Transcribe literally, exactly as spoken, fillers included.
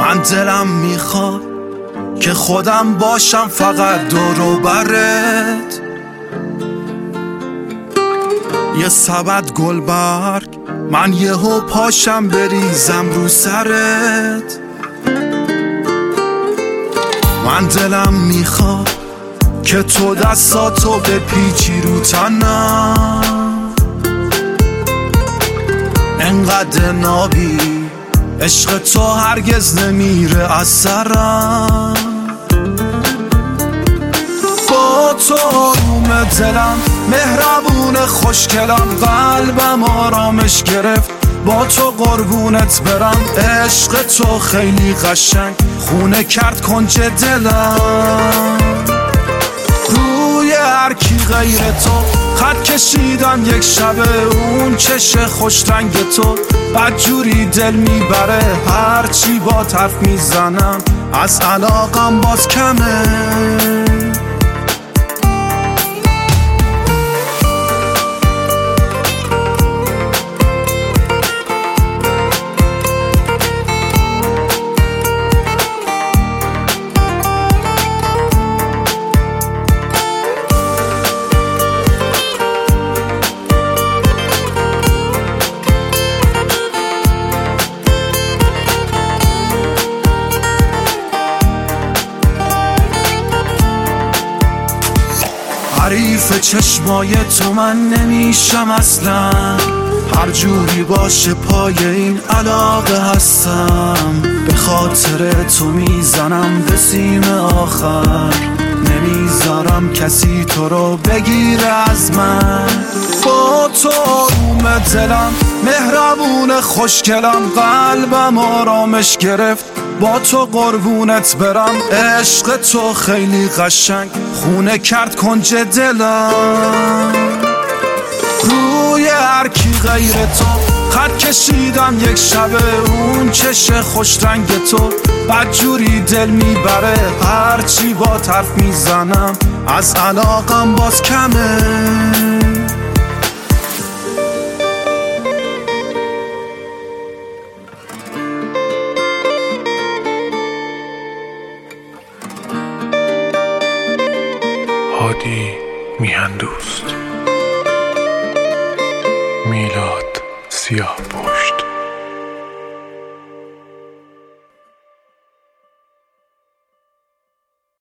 من دلم میخواد که خودم باشم فقط دور و برت، یه سبد گلبرگ من یهو پاشم بریزم رو سرت. من دلم میخواد که تو دستاتو بپیچی رو تنم، انقدر نابی عشق تو هرگز نمیره از سرم. با تو آروم دلم، مهربون خوشگلم، قلبم آرامش گرفت با تو قربونت برم. عشق تو خیلی قشنگ خونه کرد کنج دلم. روی هر کی غیر تو خط کشیدم یک شبه، اون چش خوش رنگ تو بدجوری دل میبره. هرچی با حرف میزنم از علاقم باز کمه. حریف چشمای تو من نمیشم اصلا، هر جوری باشه پای این علاقه هستم. به خاطر تو میزنم به سیم آخر، نمیذارم کسی تو رو بگیره از من. با تو آروم دلم، مهربون خوشگلم، قلبم آرامش گرفت با تو قربونت برم. عشق تو خیلی قشنگ خونه کرد کنج دلم. روی هر کی غیر تو خط کشیدم یک شبه، اون چش خوش رنگ تو بدجوری دل میبره. هرچی با حرف میزنم از علاقم باز کمه. هادی میهن دوست، میلاد سیاه پوش.